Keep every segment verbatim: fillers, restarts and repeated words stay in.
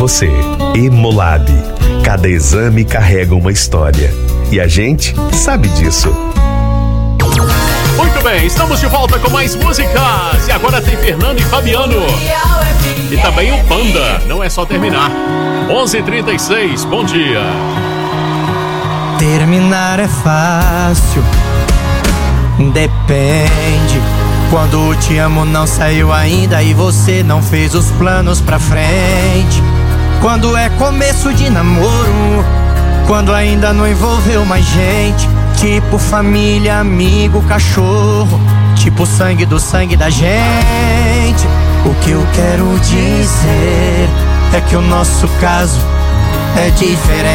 você. Hemolab. Cada exame carrega uma história. E a gente sabe disso. Muito bem, estamos de volta com mais músicas. E agora tem Fernando e Fabiano. E também o Panda. Não é só terminar. onze e trinta e seis, bom dia. Terminar é fácil, depende. Quando o te amo não saiu ainda e você não fez os planos pra frente. Quando é começo de namoro, quando ainda não envolveu mais gente. Tipo família, amigo, cachorro, tipo sangue do sangue da gente. O que eu quero dizer é que o nosso caso é diferente.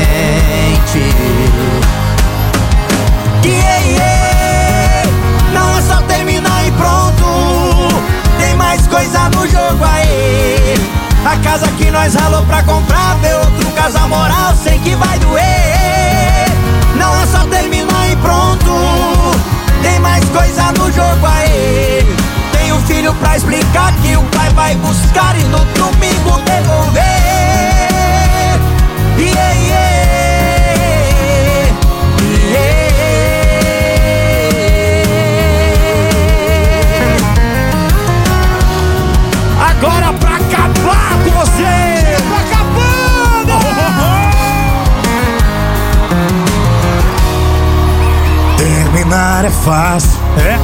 Yeah, yeah. Não é só terminar e pronto, tem mais coisa no jogo aí. A casa que nós ralou pra comprar, ver outro casal moral, sei que vai doer. Não é só terminar e pronto, tem mais coisa no jogo aí. Tem um filho pra explicar que o pai vai buscar e no domingo devolver. Yeah, yeah, yeah. Agora pra acabar com você, pra acabando. Terminar é fácil, é?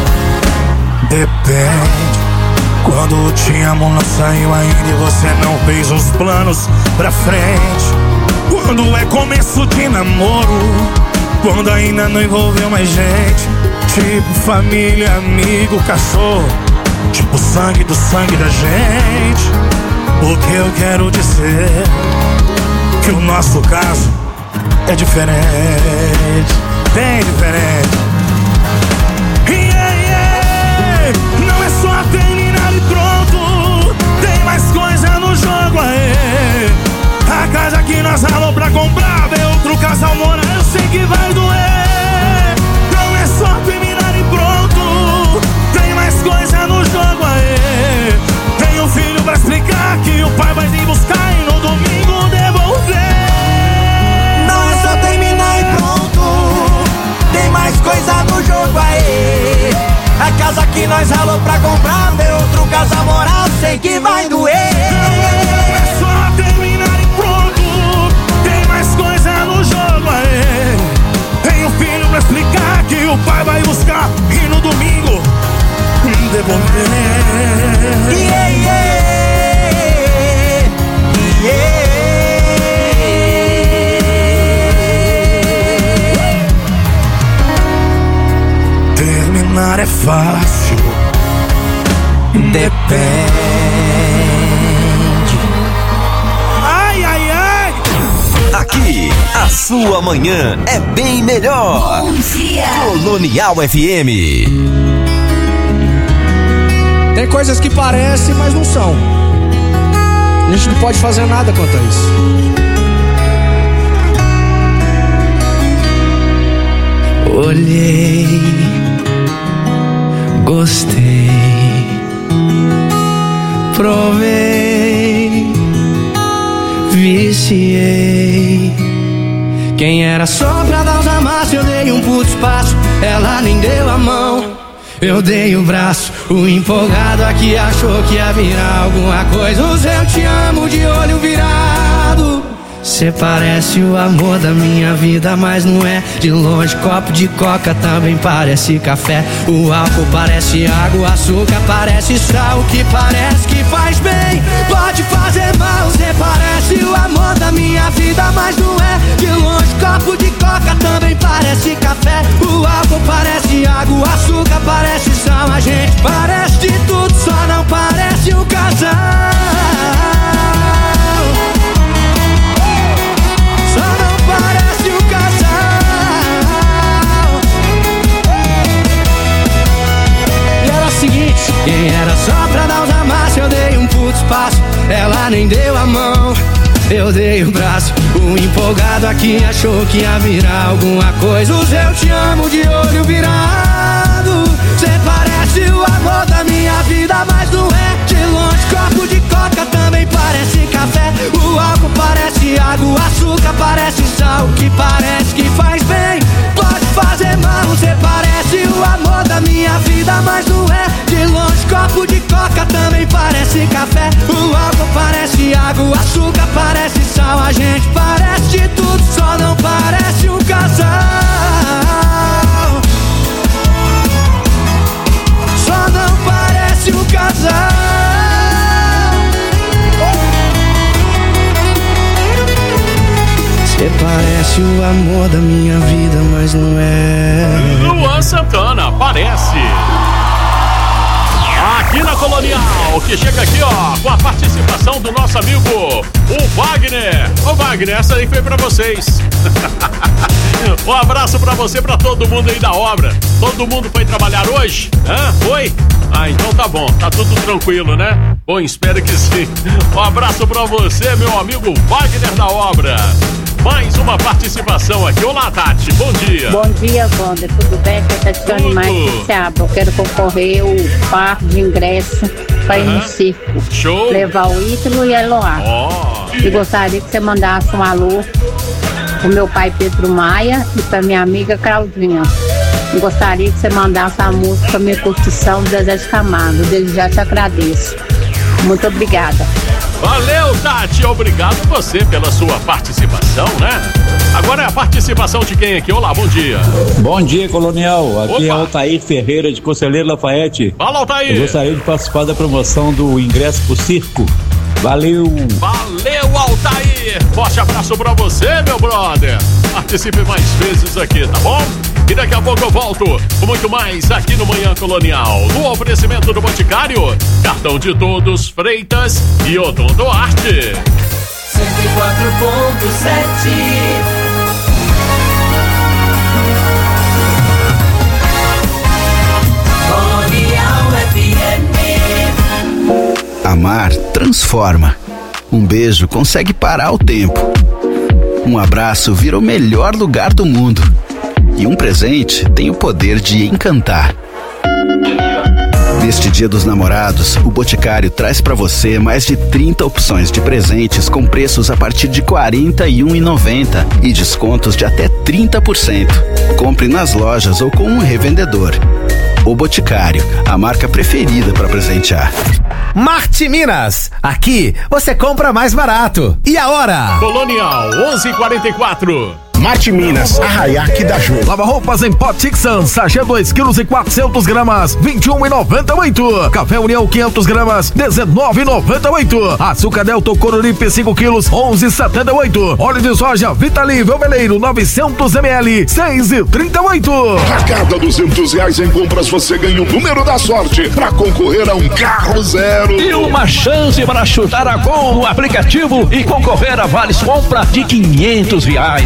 Depende. Quando o te amo não saiu ainda e você não fez os planos pra frente. Quando é começo de namoro, quando ainda não envolveu mais gente. Tipo família, amigo, cachorro, tipo sangue do sangue da gente. O que eu quero dizer que o nosso caso é diferente, bem diferente. Yeah, yeah. Não é só terminar e pronto, tem mais coisa no jogo aí. A casa que nós ralou pra comprar, ver outro casal morar, eu sei que vai doer. Não é só terminar e pronto, tem mais coisa no jogo aí. Tem um filho pra explicar que o pai vai vir buscar e no domingo devolver. Não é só terminar e pronto, tem mais coisa no jogo aí. A casa que nós ralou pra comprar, ver outro casal morar, sei que vai doer. Não é só terminar e pronto, tem mais coisa no jogo aí. Tem um filho pra explicar que o pai vai buscar e no domingo devolver. Yeah, yeah, yeah. Terminar é fácil, depende. Ai, ai, ai. Aqui, a sua manhã é bem melhor. Bom dia. Colonial F M. Tem coisas que parecem, mas não são. A gente não pode fazer nada quanto a isso. Olhei, gostei, provei, viciei. Quem era só pra dar os amassos, eu dei um puto espaço, ela nem deu a mão. Eu dei o braço, o empolgado aqui achou que ia virar alguma coisa. Os eu te amo de olho virado. Cê parece o amor da minha vida, mas não é de longe. Copo de coca também parece café. O álcool parece água, o açúcar parece sal. O que parece que faz bem pode fazer mal. Cê parece o amor da minha vida, mas não é de longe. Copo de coca também parece café. O álcool parece água, o açúcar parece sal. A gente parece de tudo, só não parece um casal. Quem era só pra dar os amassos, eu dei um puto espaço, ela nem deu a mão. Eu dei o braço, o empolgado aqui achou que ia virar alguma coisa. Os eu te amo de olho virado. Cê parece o amor da minha vida, mas não é de longe. Copo de coca também parece café. parece sal, a gente parece de tudo, só não parece um casal. Só não parece um casal. Você parece o amor da minha vida, mas não é. Luan Santana, parece. Aqui na Colonial, que chega aqui, ó, com a participação do nosso amigo, o Wagner. Ô Wagner, essa aí foi pra vocês. Um abraço pra você, pra todo mundo aí da obra. Todo mundo foi trabalhar hoje? Hã? Foi? Ah, então tá bom, tá tudo tranquilo, né? Bom, espero que sim. Um abraço pra você, meu amigo Wagner da obra. Mais uma participação aqui. Olá, Tati, bom dia. Bom dia, Wander, tudo bem? Aqui é Tatiane mais Piciaba. Eu quero concorrer o par de ingresso para ir no circo. Show. Levar o Ítalo e a Eloá. Oh. E gostaria que você mandasse um alô pro meu pai Pedro Maia e pra minha amiga Claudinha. Eu gostaria que você mandasse a música Minha Curtição do Zezé de Camargo. Desde já te agradeço. Muito obrigada. Valeu, Tati, obrigado você pela sua participação, né? Agora é a participação de quem aqui? Olá, bom dia. Bom dia, Colonial. Aqui Opa. é Altair Ferreira, de Conselheiro Lafayette. Fala, Altair. Eu gostaria de participar da promoção do ingresso pro circo. Valeu. Valeu, Altair. Forte abraço pra você, meu brother. Participe mais vezes aqui, tá bom? E daqui a pouco eu volto com muito mais aqui no Manhã Colonial. No oferecimento do Boticário, cartão de todos, Freitas e Odonto Arte. cento e quatro ponto sete. Colonial F M. Amar transforma. Um beijo consegue parar o tempo. Um abraço vira o melhor lugar do mundo. E um presente tem o poder de encantar. Neste Dia dos Namorados, o Boticário traz para você mais de trinta opções de presentes com preços a partir de quarenta e um reais e noventa centavos e descontos de até trinta por cento. Compre nas lojas ou com um revendedor. O Boticário, a marca preferida para presentear. Marte Minas, aqui você compra mais barato. E a hora? Colonial, onze e quarenta e quatro. Marte Minas, Arraiaque da Ju. Lava roupas em pó Tixan, sachê dois quilos e quatrocentos gramas, vinte e um reais e noventa e oito centavos. Café União quinhentos gramas, dezenove reais e noventa e oito centavos. Açúcar Delta Coruripe cinco quilos, onze reais e setenta e oito centavos. Óleo de soja Vitali Velveleiro novecentos mililitros, seis reais e trinta e oito centavos. A cada duzentos reais em compras você ganha o número da sorte para concorrer a um carro zero. E uma chance para chutar a gol no aplicativo e concorrer a vales compra de quinhentos reais.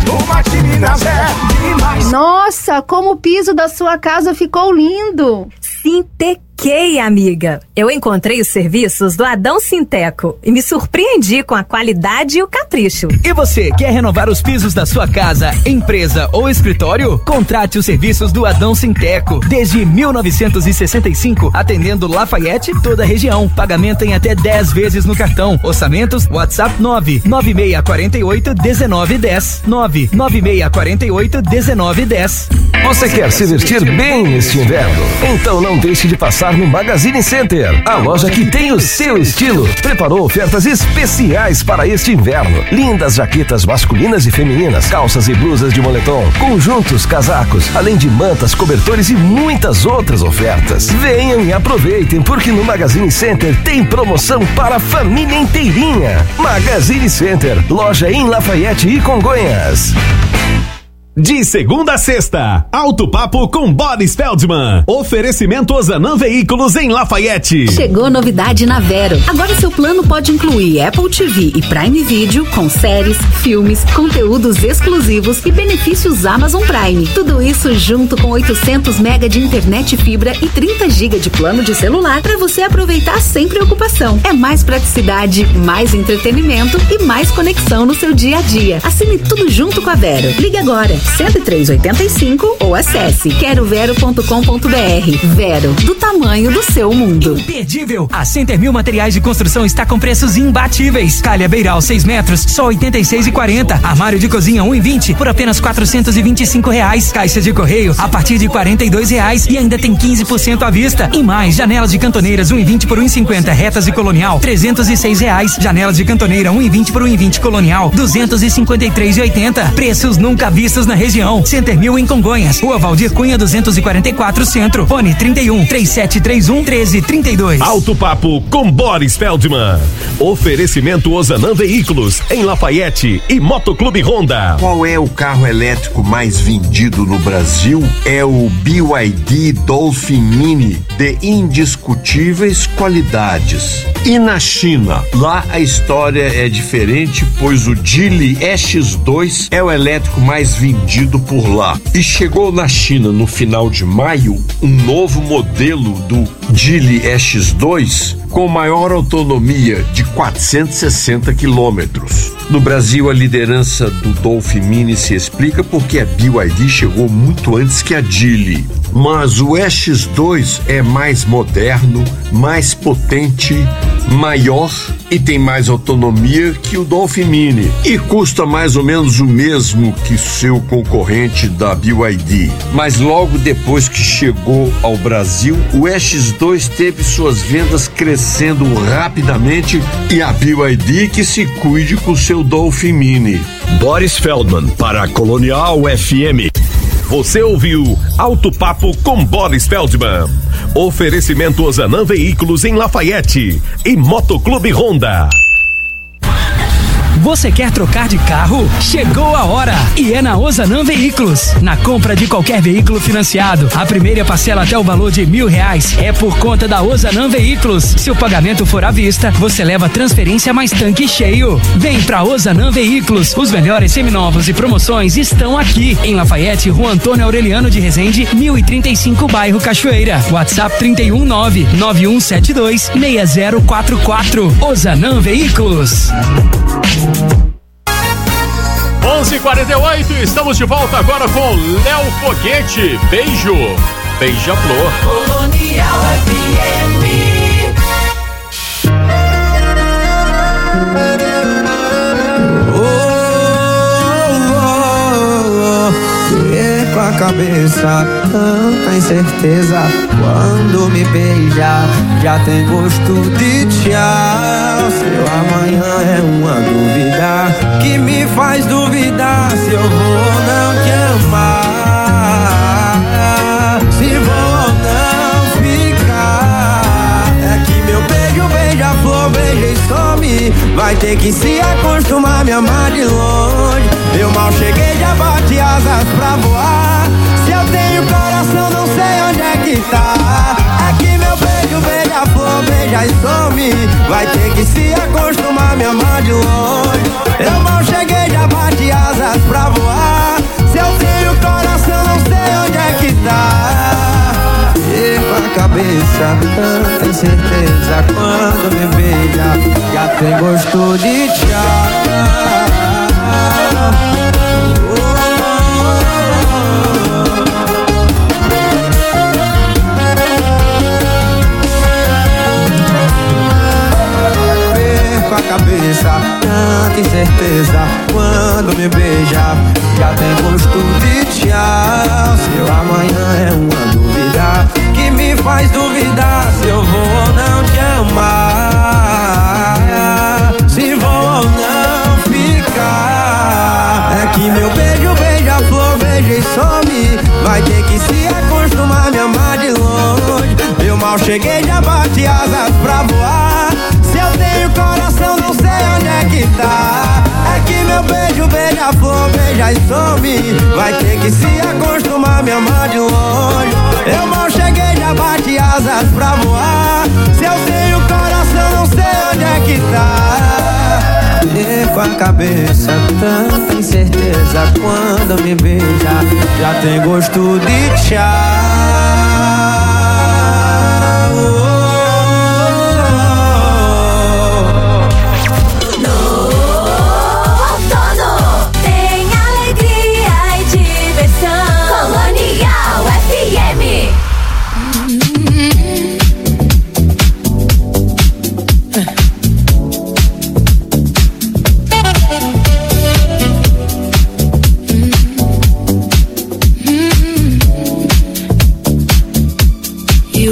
Nossa, como o piso da sua casa ficou lindo! Sintequei, amiga. Eu encontrei os serviços do Adão Sinteco e me surpreendi com a qualidade e o capricho. E você, quer renovar os pisos da sua casa, empresa ou escritório? Contrate os serviços do Adão Sinteco. Desde mil novecentos e sessenta e cinco, atendendo Lafayette e toda a região. Pagamento em até dez vezes no cartão. Orçamentos, WhatsApp nove nove seis quatro oito um nove um zero. nove nove seis quatro oito um nove um zero. Você quer se vestir bem neste inverno? Então não deixe de passar no Magazine Center, a loja que tem o seu estilo. Preparou ofertas especiais para este inverno. Lindas jaquetas masculinas e femininas, calças e blusas de moletom, conjuntos, casacos, além de mantas, cobertores e muitas outras ofertas. Venham e aproveitem, porque no Magazine Center tem promoção para a família inteirinha. Magazine Center, loja em Lafayette e Congonhas. De segunda a sexta, Alto Papo com Boris Feldman. Oferecimento Ozanam Veículos em Lafayette. Chegou novidade na Vero. Agora seu plano pode incluir Apple T V e Prime Video com séries, filmes, conteúdos exclusivos e benefícios Amazon Prime. Tudo isso junto com oitocentos mega de internet fibra e trinta gigas de plano de celular para você aproveitar sem preocupação. É mais praticidade, mais entretenimento e mais conexão no seu dia a dia. Assine tudo junto com a Vero. Ligue agora. cento e três oitenta e cinco ou acesse quero vero ponto com ponto br. Vero, do tamanho do seu mundo. Imperdível! A Center Mil Materiais de Construção está com preços imbatíveis. Calha beiral seis metros, só oitenta e seis reais e quarenta centavos. Armário de cozinha um e vinte por apenas quatrocentos e vinte e cinco reais. Caixa de correio a partir de quarenta e dois reais e ainda tem quinze por cento à vista. E mais, janelas de cantoneiras um e vinte por um e cinquenta, retas e colonial trezentos e seis reais. Janelas de cantoneira um e vinte por um e vinte colonial duzentos e cinquenta e três reais e oitenta centavos. Preços nunca vistos na região. Center Mil em Congonhas, Rua Valdir Cunha duzentos e quarenta e quatro, Centro. Fone trinta e um, três sete três um, treze trinta e dois. Alto Papo com Boris Feldman. Oferecimento Ozanam Veículos em Lafayette e Motoclube Honda. Qual é o carro elétrico mais vendido no Brasil? É o B Y D Dolphin Mini, de indiscutíveis qualidades. E na China? Lá a história é diferente, pois o Geely E X dois é o elétrico mais vendido por lá. E chegou na China no final de maio um novo modelo do Geely E X dois com maior autonomia de quatrocentos e sessenta quilômetros. No Brasil, a liderança do Dolphin Mini se explica porque a B Y D chegou muito antes que a Geely. Mas o E X dois é mais moderno, mais potente, maior e tem mais autonomia que o Dolphin Mini. E custa mais ou menos o mesmo que seu concorrente da B Y D. Mas logo depois que chegou ao Brasil, o E X dois teve suas vendas crescendo rapidamente e a B Y D que se cuide com seu Dolphin Mini. Boris Feldman para a Colonial F M. Você ouviu Alto Papo com Boris Feldman. Oferecimento Ozanam Veículos em Lafayette e Motoclube Honda. Você quer trocar de carro? Chegou a hora! E é na Ozanam Veículos. Na compra de qualquer veículo financiado, a primeira parcela até o valor de mil reais é por conta da Ozanam Veículos. Se o pagamento for à vista, você leva transferência mais tanque cheio. Vem pra Ozanam Veículos. Os melhores seminovos e promoções estão aqui. Em Lafayette, Rua Antônio Aureliano de Resende, mil e trinta e cinco, bairro Cachoeira. WhatsApp trinta e um, nove nove um sete dois, seis zero quatro quatro. Ozanam Veículos. onze e quarenta e oito, estamos de volta agora com Léo Foguete. Beijo, beija-flor. Colonial F M. Com a cabeça, tanta incerteza. Quando me beija, já tem gosto de tchau. Seu amanhã é uma dúvida que me faz duvidar se eu vou ou não te amar, se vou ou não ficar. É que meu beijo, beija-flor, beija e some. Vai ter que se acostumar, me amar de longe. Eu mal cheguei, já bate asas pra voar. Se eu tenho coração, não sei onde é que tá. É que meu beijo, beija-flor, beija e some. Vai ter que se acostumar, me amar de longe. Eu mal cheguei, já bate asas pra voar. Se eu tenho coração, não sei onde é que tá. E com a cabeça, tanta incerteza. Quando me beija, já tem gosto de tchau. A cabeça, tanta incerteza. Quando me beija, já tem gosto de tchau. Seu amanhã é uma dúvida que me faz duvidar se eu vou ou não te amar, se vou ou não ficar. É que meu beijo, beija-flor, beija e some. Vai ter que se acostumar, me amar de longe. Eu mal cheguei, já bate asas pra voar. Se eu tenho coração, não sei onde é que tá. É que meu beijo, beija-flor, beija e some. Vai ter que se acostumar, me amar de longe. Eu mal cheguei, já bate asas pra voar. Se eu tenho coração, não sei onde é que tá. E com a cabeça, tanta incerteza. Quando me beija, já tem gosto de tchau. No outono tem alegria e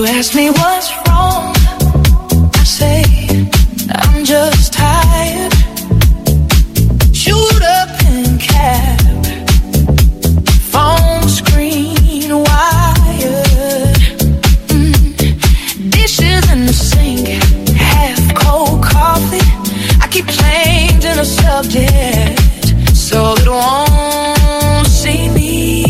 You ask me what's wrong, I say I'm just tired. Shoot up in cab, phone screen wired, mm. Dishes in the sink, half cold coffee. I keep changing the subject so it won't see me.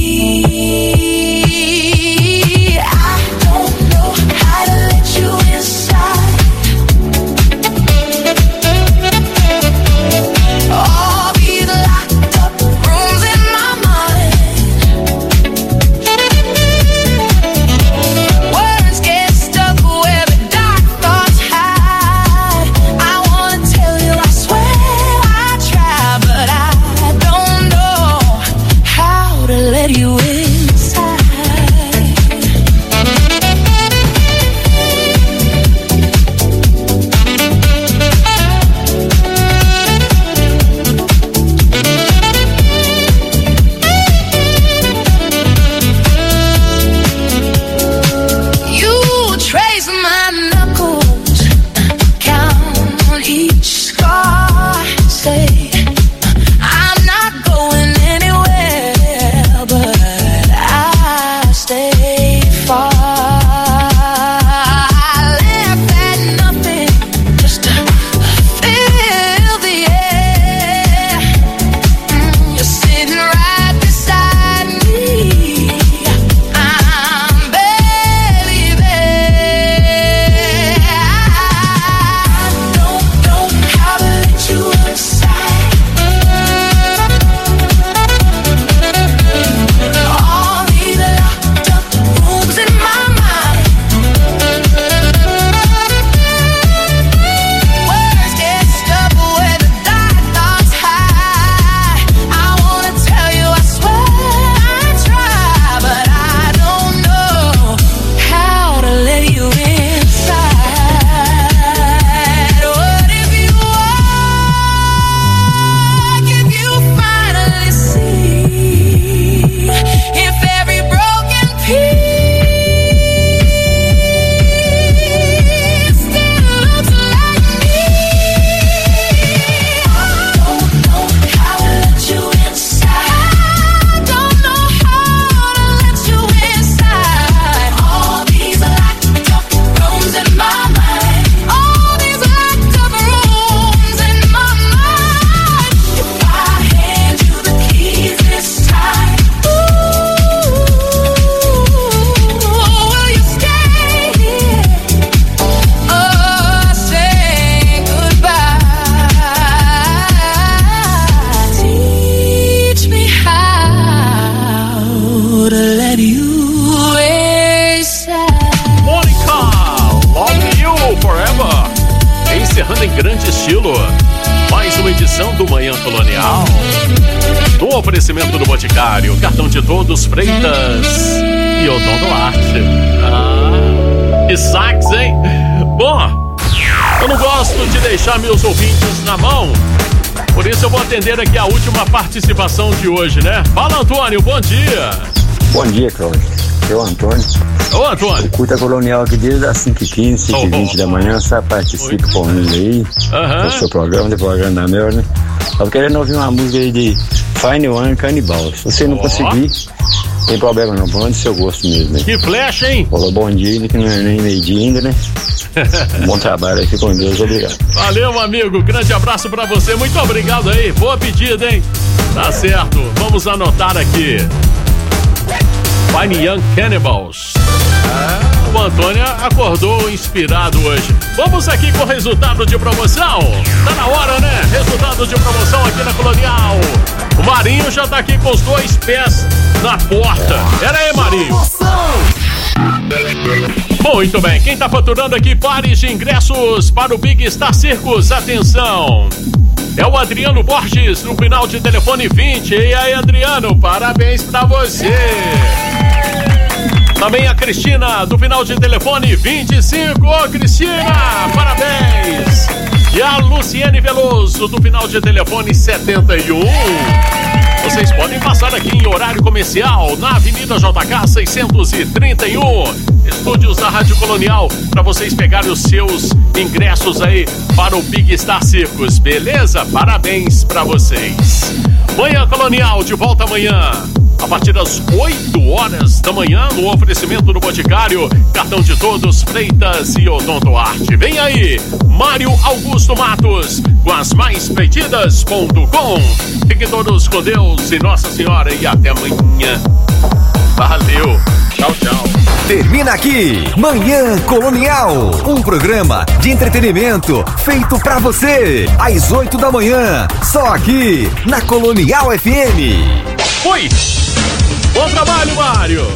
Oferecimento do Boticário, cartão de todos, Freitas e Odon Duarte. Ah, que sax, hein? Bom, eu não gosto de deixar meus ouvintes na mão, por isso eu vou atender aqui a última participação de hoje, né? Fala, Antônio, bom dia. Bom dia, Cláudio. Eu, Antônio. Ô, Antônio. Curta Colonial aqui desde as cinco e quinze, cinco e vinte oh, oh. da manhã, só participa com ele aí, uhum. do seu programa, do programa da Mel, né? Tava querendo ouvir uma música aí de Fine One Cannibal. Se você não oh. conseguir, não tem problema não, bom do seu gosto mesmo. Né? Que flecha, hein? Falou bom dia, que não é nem meio dia ainda, né? Bom trabalho aqui com Deus, obrigado. Valeu, amigo, grande abraço pra você, muito obrigado aí, boa pedida, hein? Tá certo, vamos anotar aqui. Fine Young Cannibals. É, o Antônio acordou inspirado hoje. Vamos aqui com o resultado de promoção. Tá na hora, né? Resultado de promoção aqui na Colonial. O Marinho já tá aqui com os dois pés na porta. Pera aí, Marinho. Muito bem, quem tá faturando aqui pares de ingressos para o Big Star Circus, atenção. É o Adriano Borges, no final de telefone vinte. E aí, Adriano, parabéns pra você. Também a Cristina, do final de telefone vinte e cinco. Ô, Cristina, parabéns. E a Luciene Veloso, do final de telefone setenta e um. vocês podem passar aqui em horário comercial na Avenida J K seiscentos e trinta e um, estúdios da Rádio Colonial, para vocês pegarem os seus ingressos aí para o Big Star Circus, beleza? Parabéns para vocês. Manhã Colonial, de volta amanhã, a partir das oito horas da manhã, no oferecimento do Boticário, Cartão de Todos, Freitas e Odonto Arte. Vem aí, Mário Augusto Matos, com as mais pedidas ponto com. Fiquem todos com Deus e Nossa Senhora e até amanhã. Valeu, tchau, tchau. Termina aqui, Manhã Colonial, um programa de entretenimento feito pra você, às oito da manhã, só aqui na Colonial F M. Fui! Bom trabalho, Mário!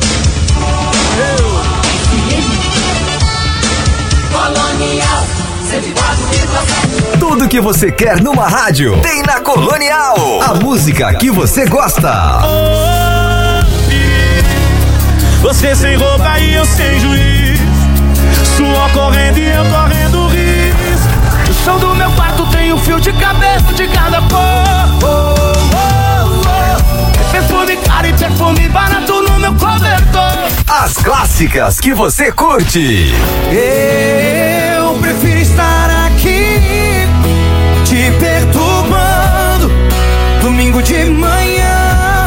Colonial, tudo que você quer numa rádio tem na Colonial. A música que você gosta. Você sem roupa e eu sem juiz, suor correndo e eu correndo risco. No chão do meu quarto tem um fio de cabelo de cada cor. Oh, oh, oh. Perfume caro e perfume barato no meu cobertor. As clássicas que você curte. Eu prefiro estar aqui te perturbando domingo de manhã.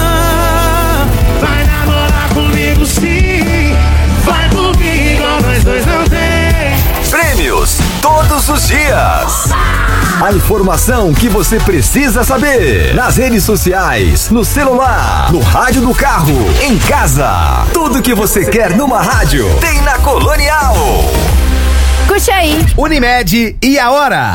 Vai namorar comigo sim, vai por mim igual nós dois não tem. Prêmios todos os dias. A informação que você precisa saber nas redes sociais, no celular, no rádio do carro, em casa. Tudo que você quer numa rádio tem na Colonial. Curte aí. Unimed e a hora.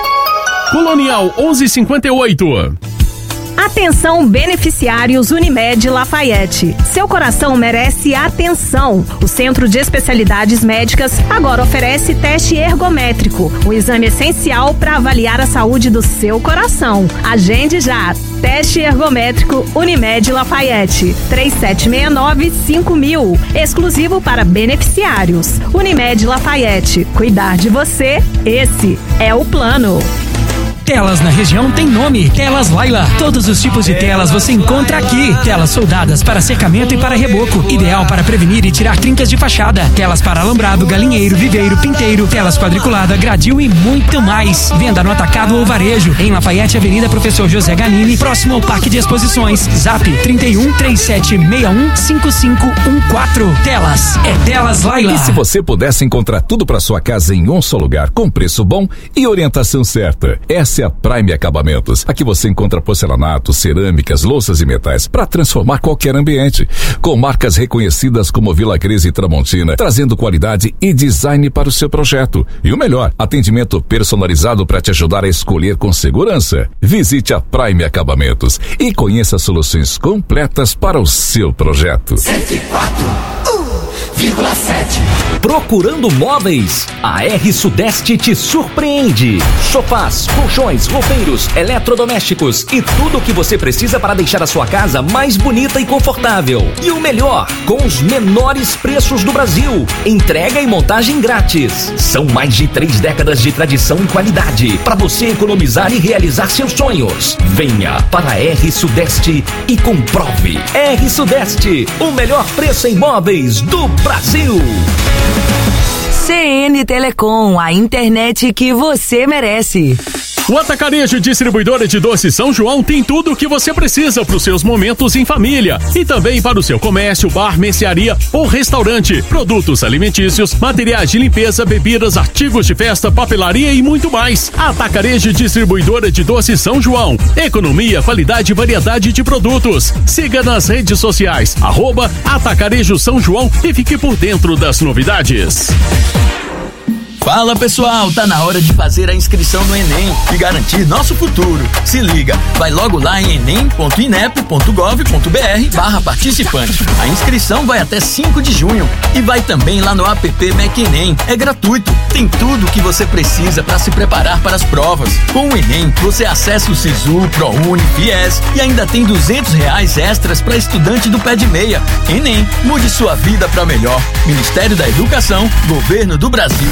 Colonial onze e cinquenta e oito. Atenção, beneficiários Unimed Lafayette. Seu coração merece atenção. O Centro de Especialidades Médicas agora oferece teste ergométrico, um exame essencial para avaliar a saúde do seu coração. Agende já. Teste ergométrico Unimed Lafayette. três sete seis nove cinco mil. Exclusivo para beneficiários. Unimed Lafayette. Cuidar de você, esse é o plano. Telas na região tem nome, Telas Laila. Todos os tipos de telas você encontra aqui. Telas soldadas para secamento e para reboco, ideal para prevenir e tirar trincas de fachada. Telas para alambrado, galinheiro, viveiro, pinteiro, telas quadriculada, gradil e muito mais. Venda no atacado ou varejo, em Lafayette, Avenida Professor José Ganini, próximo ao Parque de Exposições. Zap trinta e um, trinta e sete sessenta e um, cinquenta e cinco quatorze. Telas, é Telas Laila. E se você pudesse encontrar tudo para sua casa em um só lugar, com preço bom e orientação certa? Essa é a Prime Acabamentos. Aqui você encontra porcelanato, cerâmicas, louças e metais para transformar qualquer ambiente. Com marcas reconhecidas como Vila Cris e Tramontina, trazendo qualidade e design para o seu projeto. E o melhor, atendimento personalizado para te ajudar a escolher com segurança. Visite a Prime Acabamentos e conheça soluções completas para o seu projeto. cento e quatro vírgula sete. Procurando móveis? A R Sudeste te surpreende. Sofás, colchões, roupeiros, eletrodomésticos e tudo o que você precisa para deixar a sua casa mais bonita e confortável. E o melhor, com os menores preços do Brasil. Entrega e montagem grátis. São mais de três décadas de tradição e qualidade para você economizar e realizar seus sonhos. Venha para a R Sudeste e comprove. R Sudeste, o melhor preço em móveis do Brasil. C N Telecom, a internet que você merece. O Atacarejo Distribuidora de Doces São João tem tudo o que você precisa para os seus momentos em família e também para o seu comércio, bar, mercearia ou restaurante. Produtos alimentícios, materiais de limpeza, bebidas, artigos de festa, papelaria e muito mais. Atacarejo Distribuidora de Doces São João. Economia, qualidade e variedade de produtos. Siga nas redes sociais, arroba Atacarejo São João e fique por dentro das novidades. Fala pessoal, tá na hora de fazer a inscrição no Enem e garantir nosso futuro. Se liga, vai logo lá em enem ponto inep ponto gov ponto br barra participante. A inscrição vai até cinco de junho e vai também lá no app Mac Enem. É gratuito, tem tudo o que você precisa para se preparar para as provas. Com o Enem, você acessa o Sisu, ProUni, Fies e ainda tem duzentos reais extras para estudante do pé de meia. Enem, mude sua vida para melhor. Ministério da Educação, Governo do Brasil.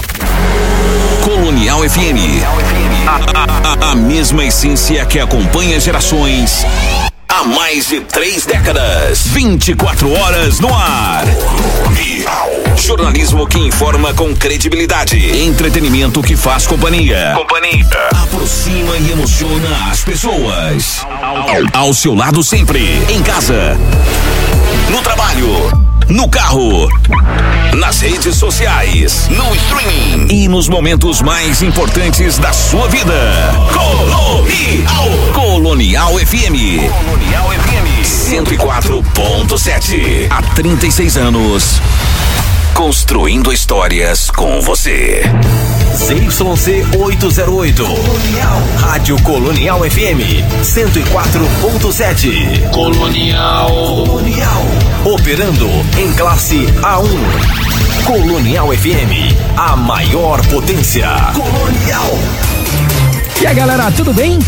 Colonial F M. A, a, a, a mesma essência que acompanha gerações Há mais de três décadas. vinte e quatro horas no ar. Jornalismo que informa com credibilidade. Entretenimento que faz companhia. Companhia. Aproxima e emociona as pessoas. Ao seu lado sempre. Em casa. No trabalho. No carro. Nas redes sociais. No streaming. E nos momentos mais importantes da sua vida. Colonial. Colonial F M. Colonial F M. cento e quatro ponto sete. Há trinta e seis anos. Construindo histórias com você. Z Y C oitocentos e oito. Colonial. Rádio Colonial F M. cento e quatro ponto sete. Colonial. Colonial. Operando em classe A um. Colonial F M. A maior potência. Colonial. E aí, galera, tudo bem?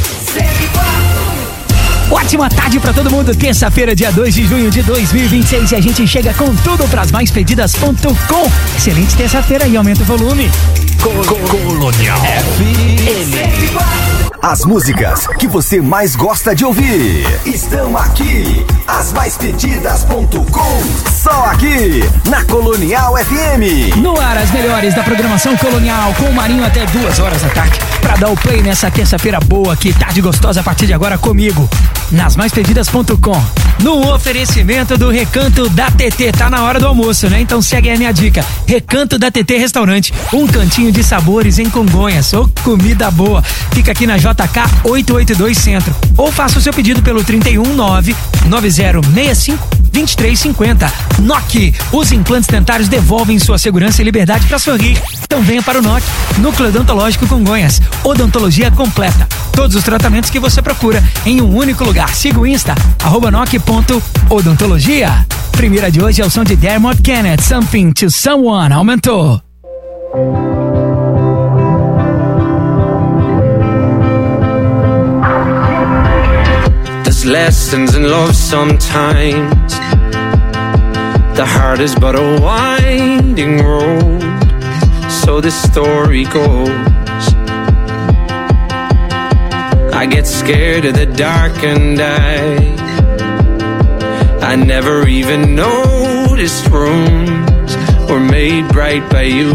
Ótima tarde pra todo mundo, terça-feira, dia dois de junho de dois mil e vinte e seis, e a gente chega com tudo pras mais pedidas ponto com. Excelente terça-feira e aumenta o volume. Colonial F M. As músicas que você mais gosta de ouvir estão aqui. As mais pedidas ponto com. Só aqui na Colonial F M. No ar, as melhores da programação Colonial, com o Marinho até duas horas da tarde, pra dar o play nessa terça-feira boa, que tarde gostosa a partir de agora comigo. Nas mais pedidas ponto com. No oferecimento do Recanto da T T. Tá na hora do almoço, né? Então segue a minha dica. Recanto da T T Restaurante. Um cantinho de sabores em Congonhas. Ô, comida boa. Fica aqui na J K oitocentos e oitenta e dois Centro. Ou faça o seu pedido pelo trinta e um nove nove zero seis cinco dois três cinco zero. N O C. Os implantes dentários devolvem sua segurança e liberdade para sorrir. Então venha para o N O C. Núcleo Odontológico Congonhas. Odontologia completa. Todos os tratamentos que você procura em um único lugar. Siga o Insta, arroba noc.odontologia. Primeira de hoje é o som de Dermot Kenneth, Something to Someone. Aumentou. There's lessons in love sometimes. The heart is but a winding road. So this story goes. I get scared of the dark and I I never even noticed rooms were made bright by you.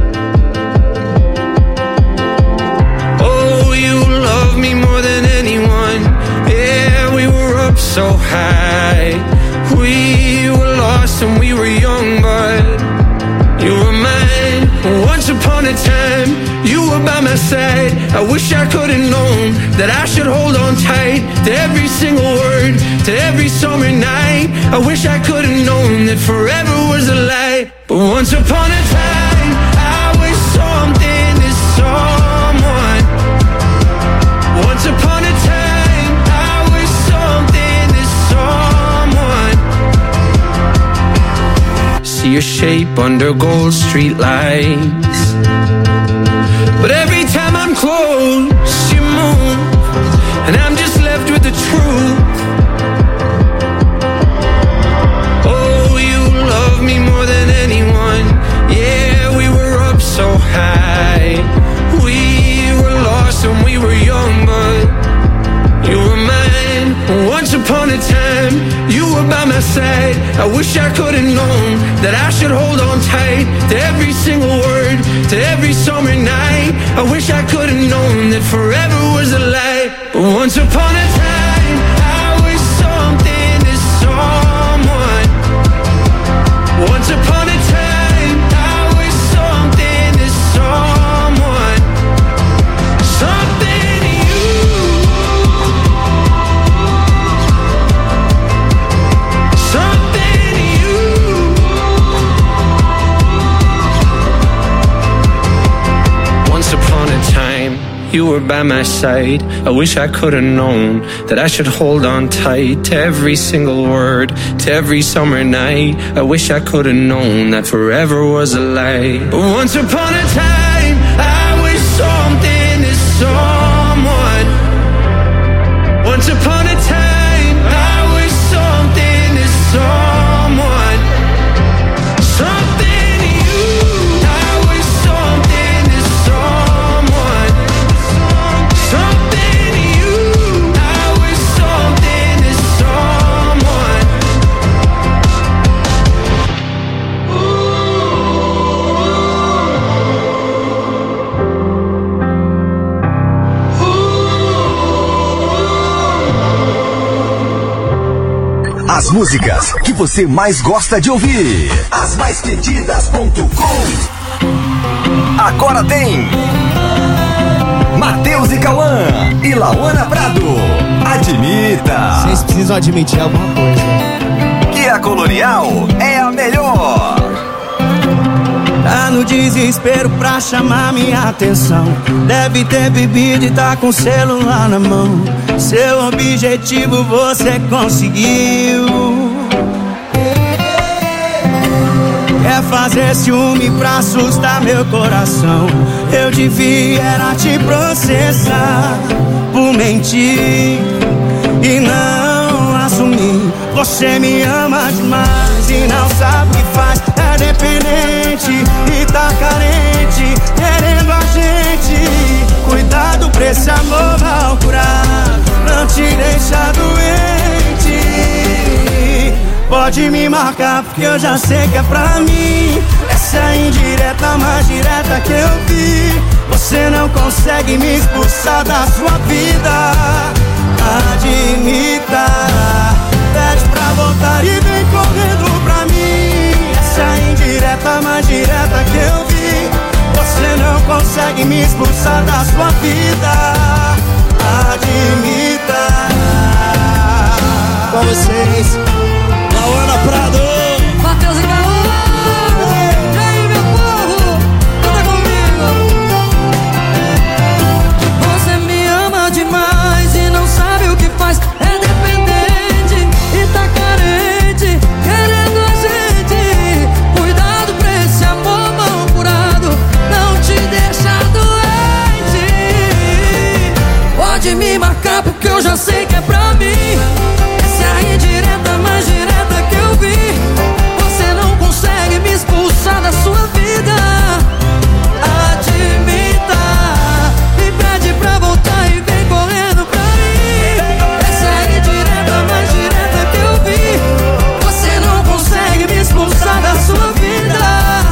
Oh, you love me more than anyone. Yeah, we were up so high. We were lost and we were young, but you were mine. Once upon a time, you were by my side. I wish I could have known that I should hold on tight to every single word, to every summer night. I wish I could have known that forever was a lie. But once upon a time, I was something to someone. Once upon a time, I was something to someone. See your shape under gold street lights, but every time I'm close, you move, and I'm just left with the truth. Oh, you love me more than anyone. Yeah, we were up so high. We were lost and we were young, but you were mine. Once upon a time, you were by my side. I wish I could have known that I should hold on tight to every single word, to every summer night. I wish I could have known that forever was a lie. But once upon a time, I was something to someone. Once upon a time, I was something to someone. Something to you. Something to you. Once upon a time, you were by my side. I wish I could have known that I should hold on tight to every single word, to every summer night. I wish I could have known that forever was a lie. But once upon a time, I was something to someone. Once upon a time, I was something to someone. Something to you. I was something to someone. Something to you. I was something to As músicas que você mais gosta de ouvir. As mais pedidas ponto com. Agora tem Matheus e Cauã e Lauana Prado. Admita. Vocês precisam admitir alguma coisa. Que a Colonial é a melhor. Tá no desespero pra chamar minha atenção. Deve ter bebido e tá com o celular na mão. Seu objetivo você conseguiu. Quer fazer ciúme pra assustar meu coração. Eu devia era te processar por mentir e não assumir. Você me ama demais e não sabe o que faz. É dependente e tá carente, querendo a gente. Cuidado pra esse amor mal curado não te deixa doente. Pode me marcar porque eu já sei que é pra mim. Essa é a indireta mais direta que eu vi. Você não consegue me expulsar da sua vida. Admita. Pede pra voltar e vem correndo pra mim. Essa é a indireta mais direta que eu vi. Você não consegue me expulsar da sua vida. Admita. Com vocês, Lauana Prado, Matheus e Cauã. E aí, meu povo, canta comigo. Você me ama demais e não sabe o que faz. É dependente e tá carente, querendo a gente. Cuidado pra esse amor mal curado não te deixa doente. Pode me marcar porque eu já sei que é pra mim. Essa é a indireta mais direta que eu vi. Você não consegue me expulsar da sua vida. Admita e pede pra voltar e vem correndo pra mim. Essa é a indireta mais direta que eu vi. Você não consegue me expulsar da sua vida.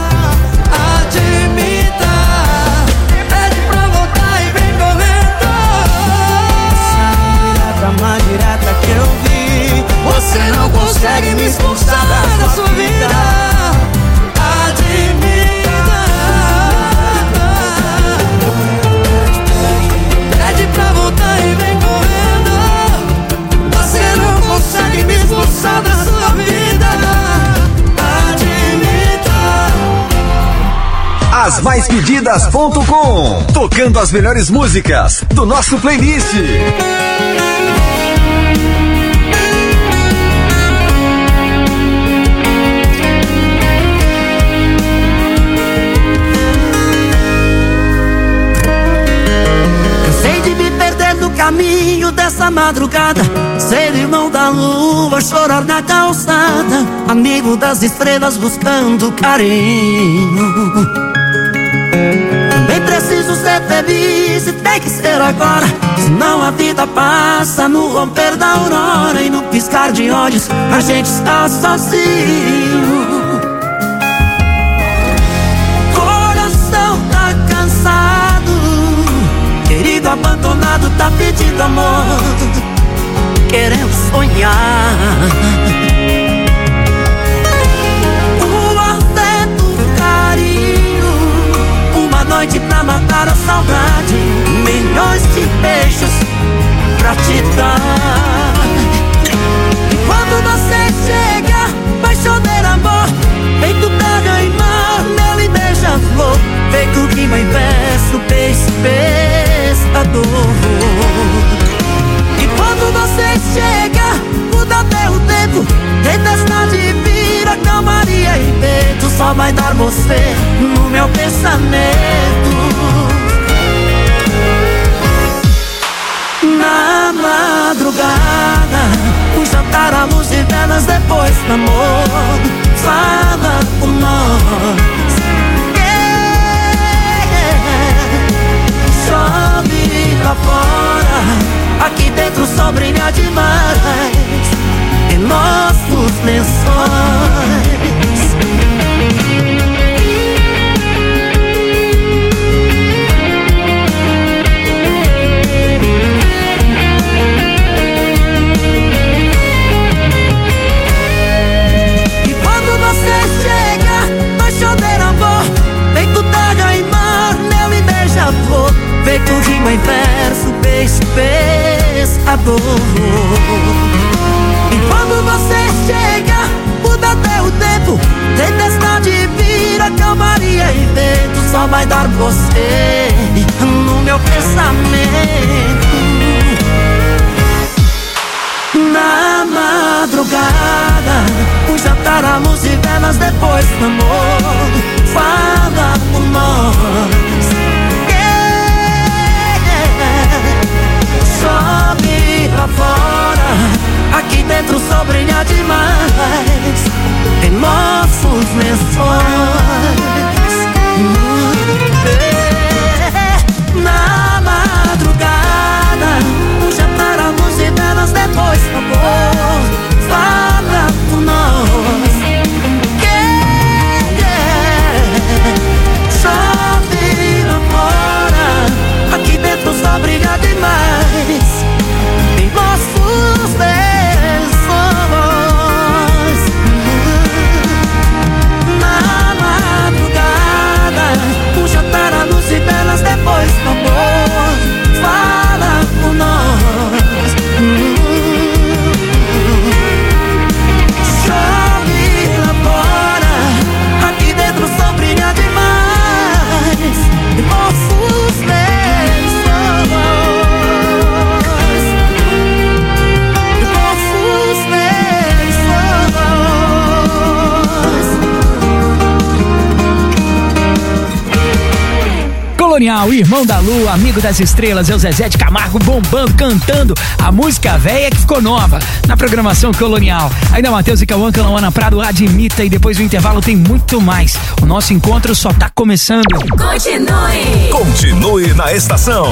Admita e pede pra voltar e vem correndo. Essa é a indireta mais direta que eu vi. Você não consegue me expulsar da sua vida. Admita. Pede pra voltar e vem correndo. Você não consegue me expulsar da sua vida. Admita. As mais pedidas ponto com. Tocando as melhores músicas do nosso playlist. Caminho dessa madrugada, ser irmão da lua, chorar na calçada, amigo das estrelas buscando carinho. Também preciso ser feliz e tem que ser agora, senão a vida passa no romper da aurora e no piscar de olhos a gente está sozinho. Coração tá cansado, querido abandonado tá pedindo amor, querendo sonhar. O afeto, o carinho, uma noite pra matar a saudade, milhões de beijos pra te dar. E quando você chega, vai chover amor, feito terra e mar, mel e beija-flor, feito rima em verso, peixe, pescador. E quando você chega, muda até o tempo, tempestade vira calmaria e vento, só vai dar você no meu pensamento. Na madrugada, o jantar à luz de velas depois do amor, fala por nós. Chove lá fora, aqui dentro só brilha demais em nossos lençóis. E quando você chega, muda até o tempo. Tempestade vira calmaria e vento. Só vai dar você no meu pensamento. Na madrugada, o jantar, amor e velas, depois do amor. Fala por nós, yeah. Sobe lá fora, aqui dentro o sol brilha demais em nossos lençóis. Yeah. Na madrugada, o jantar, amor e velas, depois do amor. Fala por nós, chove lá fora, aqui dentro só brilha demais em nossos lençóis. Na madrugada, o jantar, a luz e velas, depois do amor. Fala por nós. Chove lá fora, aqui dentro só brilha demais em nossos lençóis, em nossos lençóis. Colonial, irmão da lua, amigo das estrelas, é o Zezé de Camargo bombando, cantando a música velha que ficou nova na programação Colonial. Ainda Matheus e Cauã, Calauana Prado, Admita, e depois do intervalo tem muito mais. O nosso encontro só tá começando. Continue. Continue na estação.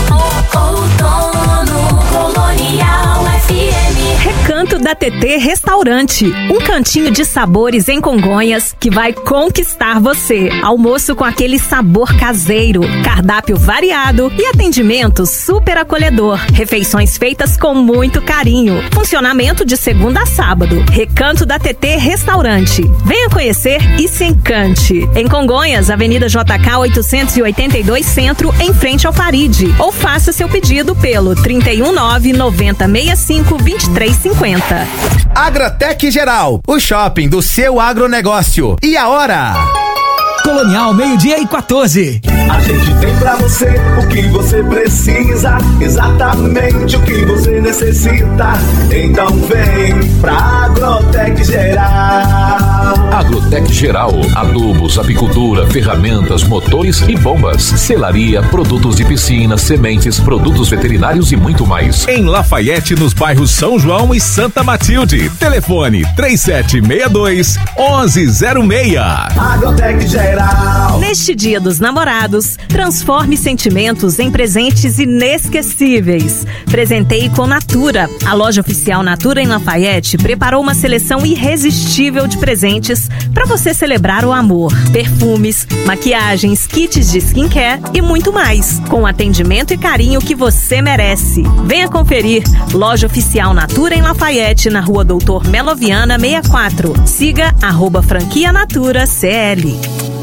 Outono Colonial F M. Recanto da T T Restaurante, um cantinho de sabores em Congonhas que vai conquistar você. Almoço com aquele sabor caseiro, cardápio variado e atendimento super acolhedor. Refeições feitas com muito carinho. Funcionamento de segunda a sábado. Recanto da T T Restaurante. Venha conhecer e se encante. Em Congonhas, Avenida J K oitocentos e oitenta e dois Centro, em frente ao Faride. Ou faça seu pedido pelo trinta e um nove, noventa, sessenta e cinco, vinte e três cinquenta. Agratec Geral, o shopping do seu agronegócio. E a hora? Colonial, meio-dia e quatorze. A gente tem pra você o que você precisa, exatamente o que você necessita. Então vem pra Agrotec Geral. Agrotec Geral, adubos, apicultura, ferramentas, motores e bombas, selaria, produtos de piscina, sementes, produtos veterinários e muito mais. Em Lafayette, nos bairros São João e Santa Matilde. Telefone três sete seis dois, um um zero seis. Agrotec Geral. Neste Dia dos Namorados, transforme sentimentos em presentes inesquecíveis. Presenteie com Natura. A loja oficial Natura em Lafayette preparou uma seleção irresistível de presentes para você celebrar o amor. Perfumes, maquiagens, kits de skincare e muito mais, com o atendimento e carinho que você merece. Venha conferir. Loja oficial Natura em Lafayette, na Rua Doutor Meloviana sessenta e quatro. Siga arroba franquia Natura C L.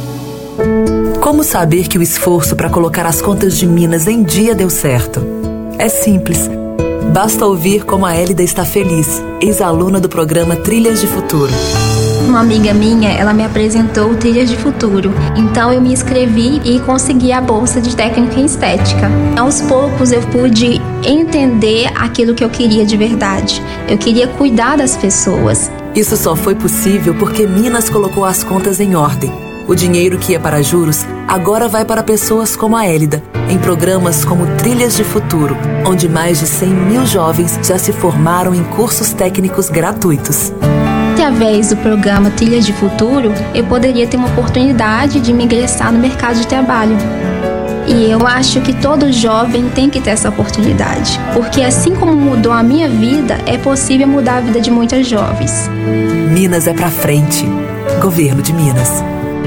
Como saber que o esforço para colocar as contas de Minas em dia deu certo? É simples. Basta ouvir como a Hélida está feliz, ex-aluna do programa Trilhas de Futuro. Uma amiga minha, ela me apresentou Trilhas de Futuro. Então eu me inscrevi e consegui a bolsa de técnica em estética. Aos poucos eu pude entender aquilo que eu queria de verdade. Eu queria cuidar das pessoas. Isso só foi possível porque Minas colocou as contas em ordem. O dinheiro que ia para juros agora vai para pessoas como a Hélida, em programas como Trilhas de Futuro, onde mais de cem mil jovens já se formaram em cursos técnicos gratuitos. Através do programa Trilhas de Futuro, eu poderia ter uma oportunidade de me ingressar no mercado de trabalho. E eu acho que todo jovem tem que ter essa oportunidade, porque assim como mudou a minha vida, é possível mudar a vida de muitas jovens. Minas é pra frente. Governo de Minas.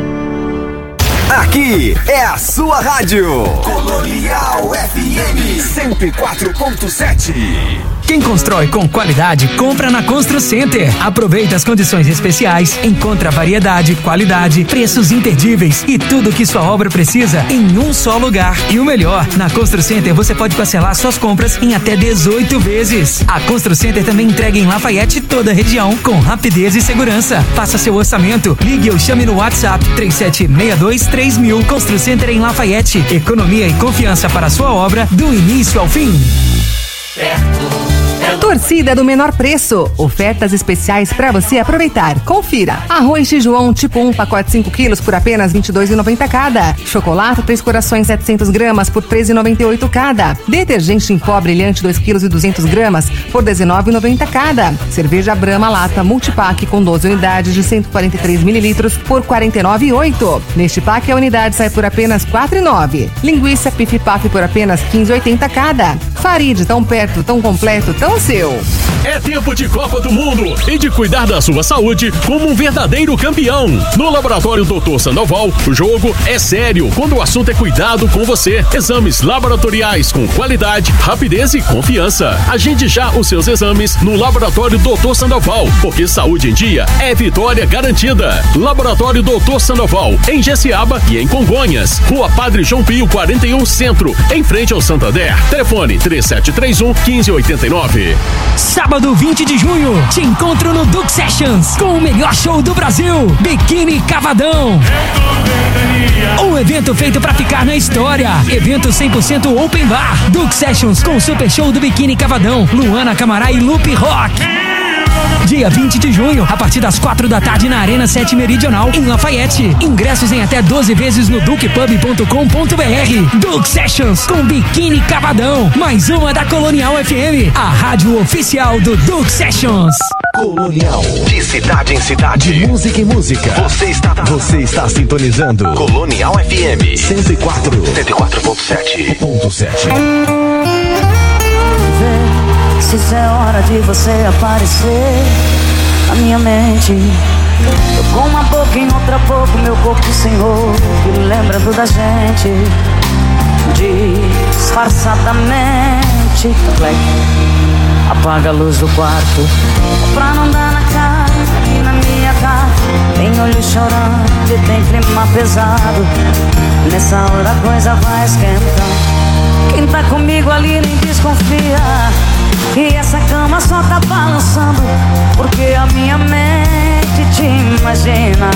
Aqui é a sua rádio. Colonial F M cento e quatro ponto sete. Quem constrói com qualidade, compra na Constru Center. Aproveita as condições especiais, encontra variedade, qualidade, preços imperdíveis e tudo que sua obra precisa em um só lugar. E o melhor, na Constru Center você pode parcelar suas compras em até dezoito vezes. A Constru Center também entrega em Lafayette toda a região com rapidez e segurança. Faça seu orçamento, ligue ou chame no WhatsApp três sete seis dois três mil. Constru Center em Lafayette. Economia e confiança para a sua obra do início ao fim. Torcida do menor preço. Ofertas especiais para você aproveitar. Confira. Arroz Tijuão tipo um, pacote cinco quilos por apenas vinte e dois reais e noventa centavos cada. Chocolate Três Corações setecentos gramas por treze reais e noventa e oito centavos cada. Detergente em pó brilhante dois quilos e duzentas gramas por dezenove reais e noventa centavos cada. Cerveja Brahma Lata Multipack com doze unidades de cento e quarenta e três mililitros por quarenta e nove reais e oito centavos. Neste pack a unidade sai por apenas quatro reais e nove centavos. Linguiça Pif Paf por apenas quinze reais e oitenta centavos cada. Farid, tão perto, tão completo, tão seu. É tempo de Copa do Mundo e de cuidar da sua saúde como um verdadeiro campeão. No Laboratório doutor Sandoval, o jogo é sério quando o assunto é cuidado com você. Exames laboratoriais com qualidade, rapidez e confiança. Agende já os seus exames no Laboratório doutor Sandoval, porque saúde em dia é vitória garantida. Laboratório doutor Sandoval, em Jessiaba e em Congonhas. Rua Padre João Pio quarenta e um Centro, em frente ao Santander. Telefone três sete três um, um cinco oito nove. Sábado vinte de junho, te encontro no Duke Sessions com o melhor show do Brasil, Biquíni Cavadão. Um evento feito pra ficar na história. Evento cem por cento Open Bar. Duke Sessions com o super show do Biquíni Cavadão, Luana Camará e Lupe Rock. Dia vinte de junho, a partir das quatro da tarde na Arena sete Meridional, em Lafayette. Ingressos em até doze vezes no duke pub ponto com ponto b r. Duke Sessions com Biquíni Cavadão. Mais uma da Colonial F M, a rádio oficial do Duke Sessions. Colonial, de cidade em cidade, de música em música. Você está, você está sintonizando Colonial F M cento e quatro, cento e quatro ponto sete. Se isso é hora de você aparecer na minha mente, eu com uma boca em outra boca, meu corpo sem roupa, lembrando da gente, disfarçadamente. Apaga a luz do quarto pra não dar na cara, e na minha cara tem olho chorando e tem clima pesado. Nessa hora a coisa vai esquentar. Quem tá comigo ali nem desconfia, e essa cama só tá balançando porque a minha mente te imagina.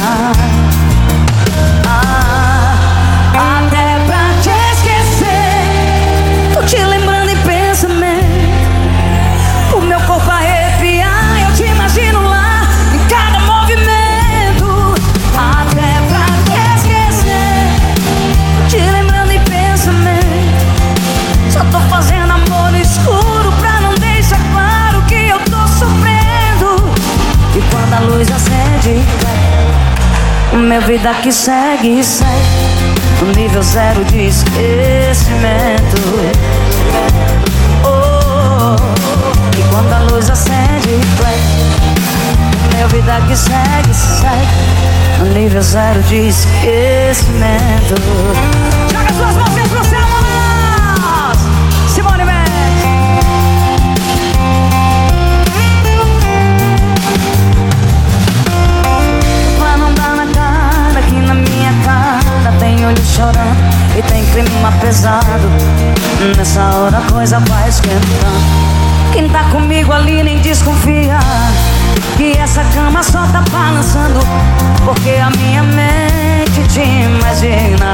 Ah, até pra te esquecer, tô te lembrando em pensamento, o meu corpo arrepiar, eu te imagino lá em cada movimento. Até pra te esquecer, tô te lembrando em pensamento, só tô fazendo amor no escuro pra não deixar claro que eu tô sofrendo. E quando a luz acende, minha vida que segue, segue no nível zero de esquecimento. Oh, e quando a luz acende, minha vida que segue, segue no nível zero de esquecimento. Joga suas mãos pro céu, vamos! Simone Mendes. Pra não dar na cara, aqui na minha cara tem olho chorando e tem clima pesado. Nessa hora a coisa vai esquentando. Quem tá comigo ali nem desconfia, que essa cama só tá balançando porque a minha mente te imagina.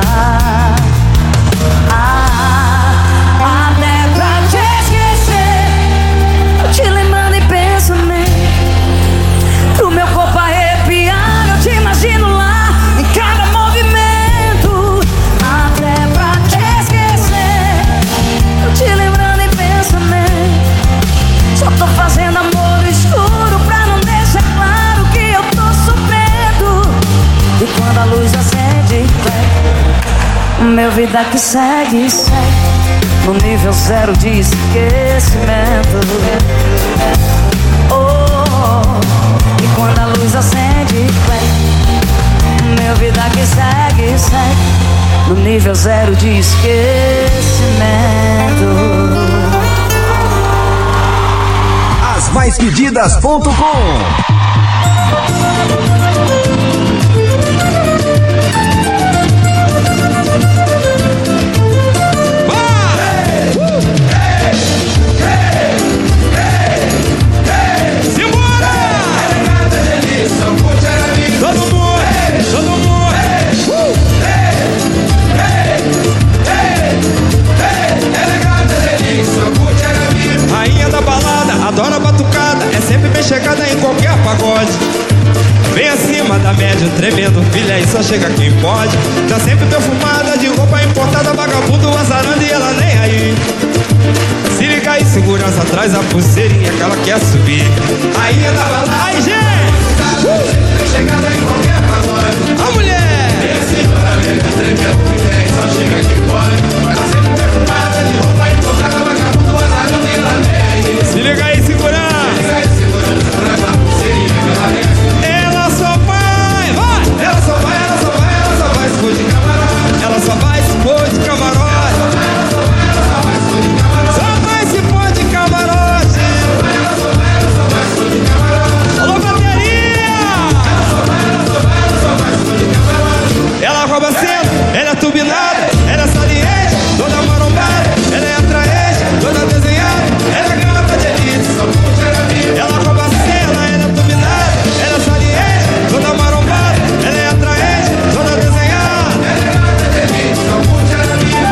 Ah, até pra te esquecer, eu te lembrando em pensamento, pro meu corpo arrepiar, eu te imagino lá em cada movimento. Até pra te esquecer, eu te lembrando em pensamento, só tô fazendo amor no escuro pra não deixar claro que eu tô sofrendo. E quando a luz acende, meu vida que segue, segue no nível zero de esquecimento. Oh, e quando a luz acende, meu vida que segue, segue no nível zero de esquecimento. mais pedidas ponto com. Rainha da balada, adora batucada, é sempre bem chegada em qualquer pagode. Bem acima da média, tremendo filé e só chega quem pode. Tá sempre perfumada, de roupa importada, vagabundo azarando e ela nem aí. Se liga aí, segurança, traz a pulseirinha que ela quer subir. Rainha da balada, ai gente! Uh! Bem chegada em qualquer pagode. A mulher! Bem acima da média, tremendo filé e só chega quem pode. Tá sempre perfumada, de roupa importada, vagabundo azarando e ela nem aí. Se liga aí, segurança! Se liga aí, segurança, traz a pulseirinha que ela quer subir. Ela só vai, vai! Ela só vai, ela só vai, ela só vai se for de camarote. Ela só vai se for de camarote. Só vai se for de camarote. Alô, bateria! Ela rouba cedo, ela é turbinada, ela é saliente, toda marombada, ela é atraente, toda desenhada, ela é gata de elite, só puxa era vida. Ela rouba cena, ela é turbinada, ela é saliente, toda marombada, ela é atraente, toda desenhada, ela é gata de elite, só puxa era vida.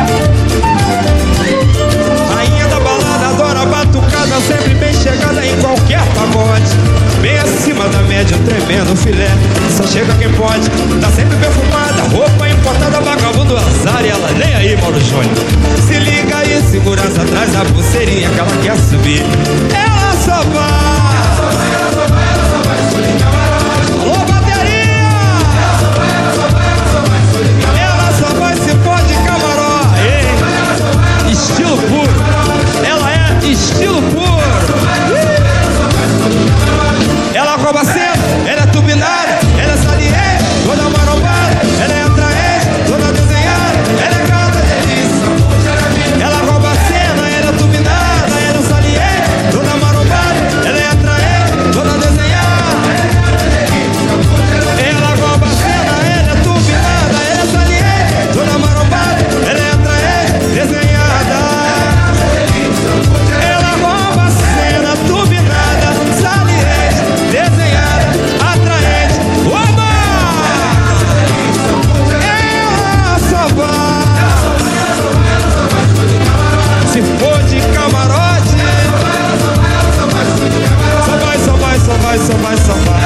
Rainha da balada, adora batucada, sempre bem chegada em qualquer pagode. Bem acima da média, tremendo filé, só chega quem pode. Tá sempre perfumada, roupa importada, vagabundo azar e ela nem aí, Mauro Júnior. Se liga aí, segurança, traz a pulseirinha que ela quer subir. Ela só vai, ela só vai, ela só vai, ela só vai, de camarote. Alô, bateria! Ela só vai, ela só vai, ela só vai, de camarote. Ela só vai se pôr de camarote. Ei, estilo puro. Ela é estilo puro. Ela rouba cedo, ela é turbinada, ela é saliente, toda marombada, ela é atraente, toda desenhada, ela é gata de delícia. Ela rouba cena, ela é turbinada, ela é saliente, toda marombada, ela é atraente, toda desenhada, ela rouba cena, ela é turbinada, ela é saliente, toda marombada, ela é atraente, desenhada. Ela rouba cena, turbinada, saliente, desenhada, atraente, oba! Ela só vai, se for de camarote. Só vai, só vai, só vai, só vai, só vai.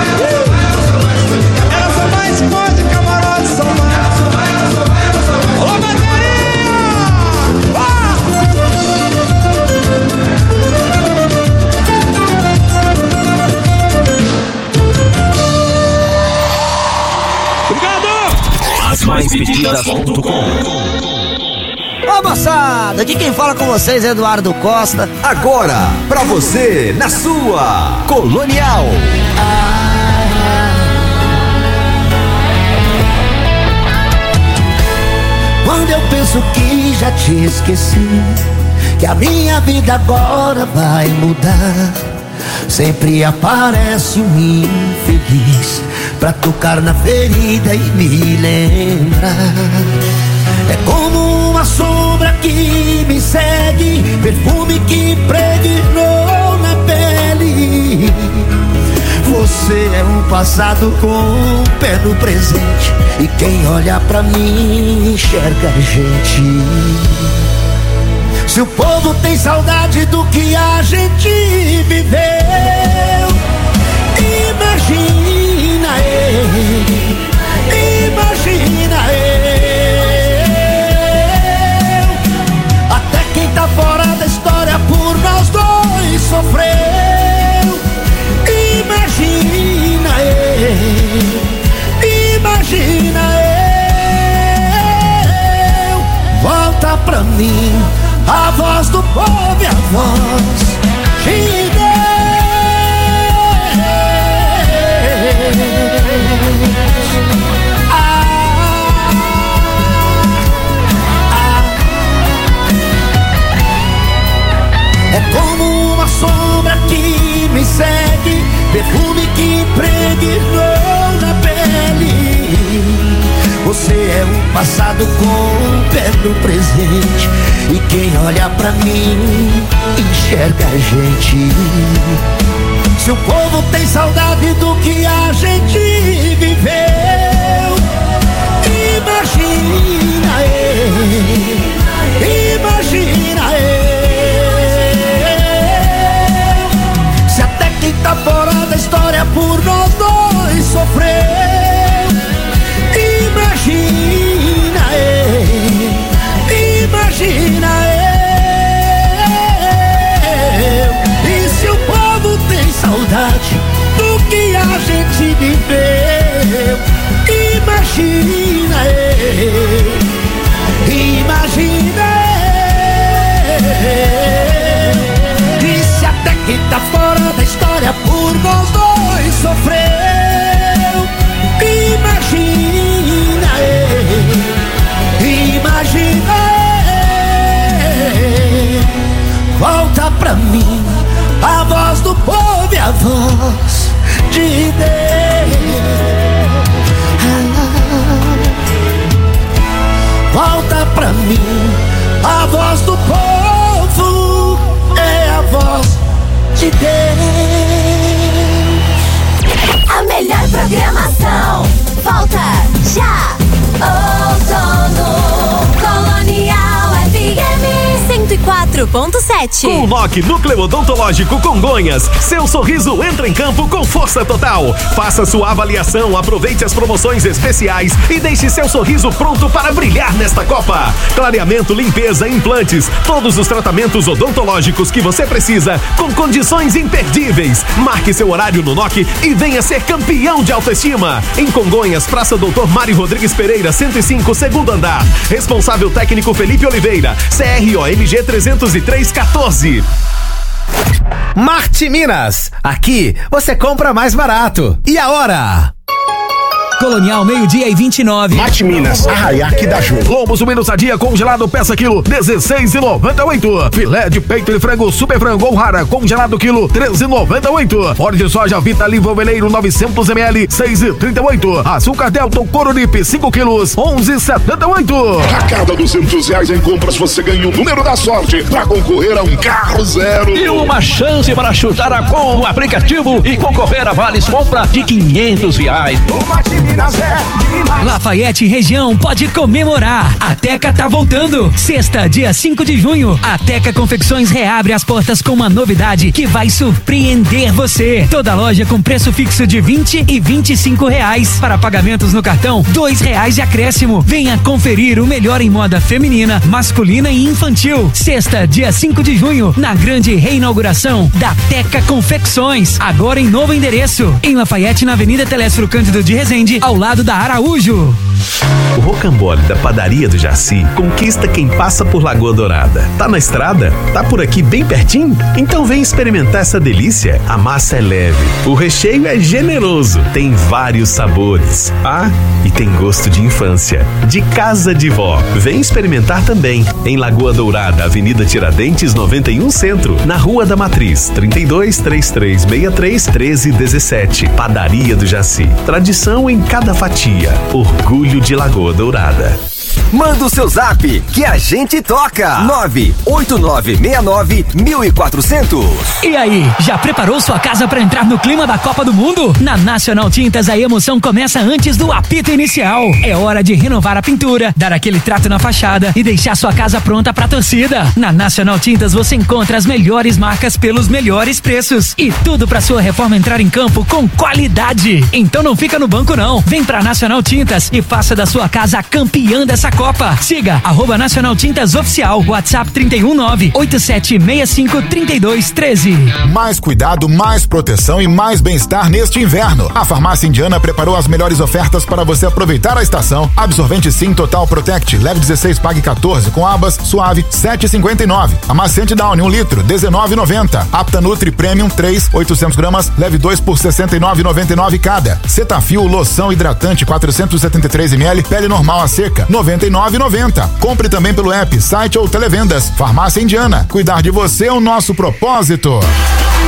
Ela só vai se for de camarote, só vai. Alô, bateria! Ah! As mais pedidas ponto com. Ô moçada, aqui quem fala com vocês é Eduardo Costa. Agora, pra você, na sua Colonial. Quando eu penso que já te esqueci, que a minha vida agora vai mudar, sempre aparece um infeliz pra tocar na ferida e me lembrar. É como uma sombra que me segue, perfume que impregnou na pele. Você é um passado com um pé no presente, e quem olha pra mim enxerga a gente. Se o povo tem saudade do que a gente viveu, imagina eu, imagina eu. Até quem tá fora da história por nós dois sofreu. Imagina eu, imagina eu. Volta pra mim a voz do povo e a voz de Deus. Ah, ah. É como uma sombra que no presente. E quem olha pra mim enxerga a gente. Se o povo tem saudade do que a gente viveu, imagina eu, imagina eu. Se até quem tá fora da história por nós dois sofreu, imagina eu, imagina eu. E se o povo tem saudade do que a gente viveu, imagina eu, imagina eu. E se até quem tá fora da história por nós dois sofreu, imagina eu, imagina eu. Volta pra mim a voz do povo e a voz de Deus. Volta pra mim a voz do povo, é a voz de Deus. A melhor programação volta já. Outono Colonial F M cento e quatro ponto sete. Com o N O C Núcleo Odontológico Congonhas, seu sorriso entra em campo com força total. Faça sua avaliação, aproveite as promoções especiais e deixe seu sorriso pronto para brilhar nesta Copa. Clareamento, limpeza, implantes, todos os tratamentos odontológicos que você precisa com condições imperdíveis. Marque seu horário no N O C e venha ser campeão de autoestima. Em Congonhas, Praça Doutor Mário Rodrigues Pereira, cento e cinco, segundo andar. Responsável técnico Felipe Oliveira, C R O M G trezentos e três quatorze. Marte Minas, aqui você compra mais barato. E a hora? Colonial, meio-dia e vinte e nove. Marte Minas, Arraiaque da Ju. Lombo suíno sadia congelado, peça quilo, dezesseis e noventa e oito. Filé de peito de frango, super frango ou rara, congelado quilo, treze e noventa e oito. Óleo de soja Vita Livre Veleiro, novecentos mililitros, seis e trinta e oito. Açúcar Delta Coronipe, cinco quilos, onze e setenta e oito. A cada duzentos reais em compras você ganha o número da sorte para concorrer a um carro zero. E uma chance para chutar a com o aplicativo e concorrer a vales compra de quinhentos reais. Lafayette região pode comemorar. A Teca tá voltando. Sexta, dia cinco de junho, a Teca Confecções reabre as portas com uma novidade que vai surpreender você. Toda loja com preço fixo de vinte e vinte e cinco reais. Para pagamentos no cartão, dois reais de acréscimo. Venha conferir o melhor em moda feminina, masculina e infantil. Sexta, dia cinco de junho, na grande reinauguração da Teca Confecções. Agora em novo endereço. Em Lafayette, na Avenida Telésforo Cândido de Resende, ao lado da Araújo. O rocambole da Padaria do Jaci conquista quem passa por Lagoa Dourada. Tá na estrada? Tá por aqui bem pertinho? Então vem experimentar essa delícia. A massa é leve, o recheio é generoso, tem vários sabores. Ah, e tem gosto de infância, de casa de vó. Vem experimentar também. Em Lagoa Dourada, Avenida Tiradentes noventa e um Centro, na Rua da Matriz, trinta e dois, trinta e três sessenta e três, treze dezessete. Padaria do Jaci. Tradição em cada fatia. Orgulho de Lagoa Dourada. Manda o seu zap que a gente toca. nove oito nove seis nove um quatro zero zero. E aí, já preparou sua casa para entrar no clima da Copa do Mundo? Na Nacional Tintas a emoção começa antes do apito inicial. É hora de renovar a pintura, dar aquele trato na fachada e deixar sua casa pronta pra torcida. Na Nacional Tintas você encontra as melhores marcas pelos melhores preços e tudo pra sua reforma entrar em campo com qualidade. Então não fica no banco não. Vem pra Nacional Tintas e faça da sua casa a campeã dessa Copa. Siga arroba Nacional Tintas Oficial. WhatsApp trinta e um nove oito sete seis cinco três dois um três. Mais cuidado, mais proteção e mais bem-estar neste inverno. A Farmácia Indiana preparou as melhores ofertas para você aproveitar a estação. Absorvente Sim Total Protect, leve dezesseis, pague quatorze, com abas, suave, sete e cinquenta e nove. Amaciante Downy, um litro, dezenove e noventa. Apta Nutri Premium três, oitocentos gramas, leve dois por sessenta e nove e noventa e nove cada. Cetaphil, loção hidratante quatrocentos e setenta e três mililitros, pele normal a seca, noventa e nove e noventa. Compre também pelo app, site ou televendas. Farmácia Indiana. Cuidar de você é o nosso propósito.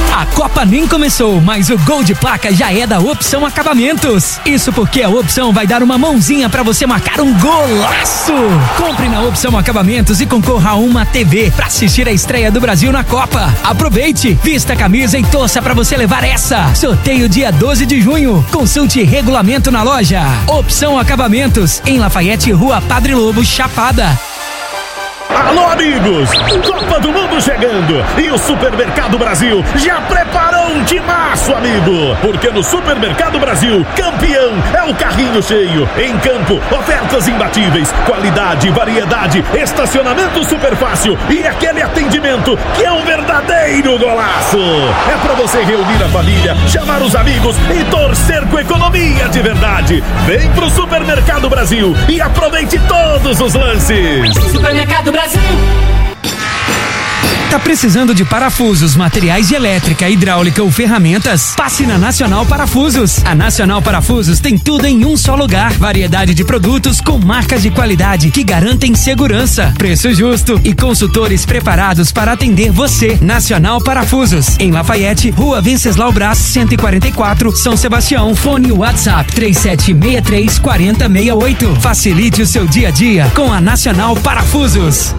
A Copa nem começou, mas o gol de placa já é da Opção Acabamentos. Isso porque a Opção vai dar uma mãozinha pra você marcar um golaço. Compre na Opção Acabamentos e concorra a uma T V pra assistir a estreia do Brasil na Copa. Aproveite, vista a camisa e torça pra você levar essa. Sorteio dia doze de junho. Consulte regulamento na loja. Opção Acabamentos, em Lafayette, Rua Padre Lobo, Chapada. Alô, amigos! Copa do Mundo chegando! E o Supermercado Brasil já preparou um timaço, amigo! Porque no Supermercado Brasil, campeão é o carrinho cheio. Em campo, ofertas imbatíveis, qualidade, variedade, estacionamento super fácil e aquele atendimento que é um verdadeiro golaço! É pra você reunir a família, chamar os amigos e torcer com economia de verdade! Vem pro Supermercado Brasil e aproveite todos os lances! Supermercado Brasil. Tá precisando de parafusos, materiais de elétrica, hidráulica ou ferramentas? Passe na Nacional Parafusos. A Nacional Parafusos tem tudo em um só lugar. Variedade de produtos com marcas de qualidade que garantem segurança, preço justo e consultores preparados para atender você. Nacional Parafusos, em Lafayette, Rua Venceslau Brás, cento e quarenta e quatro, São Sebastião. Fone WhatsApp três sete seis três quatro zero seis oito. Facilite o seu dia a dia com a Nacional Parafusos.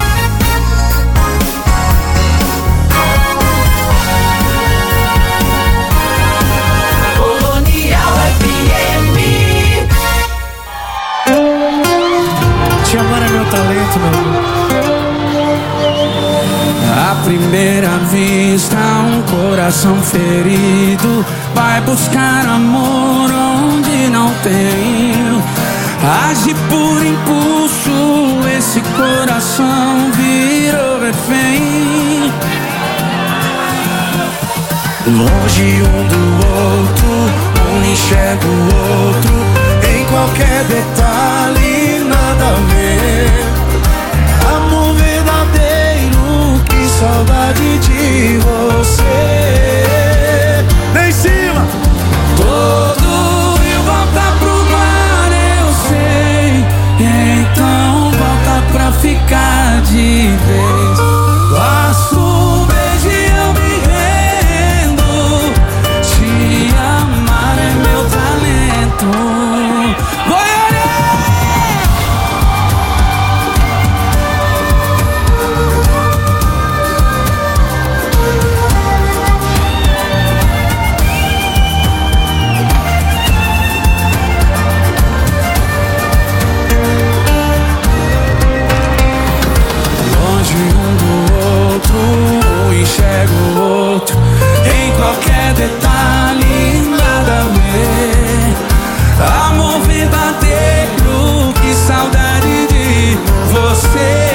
Te amar é meu talento, meu amor. À primeira vista, um coração ferido vai buscar amor onde não tem. Age por impulso, esse coração virou refém. Longe um do outro, um enxerga o outro em qualquer detalhe, nada a ver. Amor verdadeiro, que saudade de você. Vem em cima! Todo rio volta pro mar, eu sei. Então volta pra ficar de vez. Basta um beijo e eu me rendo. Te amar é meu talento. Enxergo o outro em qualquer detalhe, nada a ver. Amor verdadeiro, que saudade de você.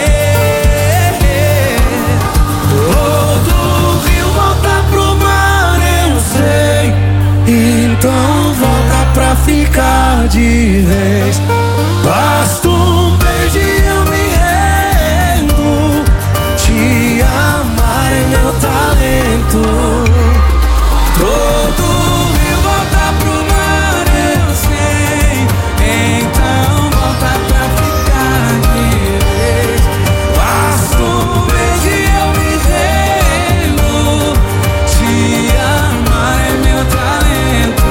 Todo rio volta pro mar, eu sei. Então volta pra ficar de vez. Basta um beijo e eu me rendo. Te amar é meu talento. Todo rio volta pro mar, eu sei. Então volta pra ficar de vez. Basta um beijo e eu me rendo. Te amar é meu talento.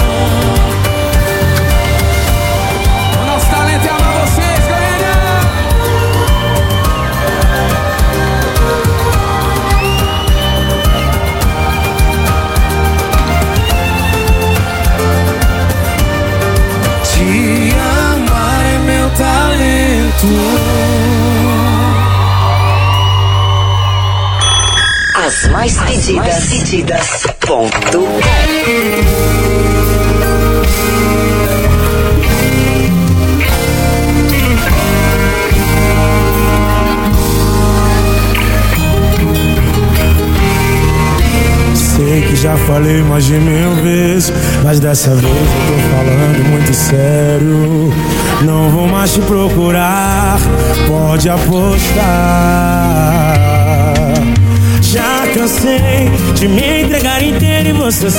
O nosso talento é amar vocês, galera. Te amar é meu talento. As mais pedidas, mais pedidas. Ponto. Sei que já falei mais de mil vezes, mas dessa vez eu tô falando muito sério. Não vou mais te procurar, pode apostar. Já cansei de me entregar inteiro e você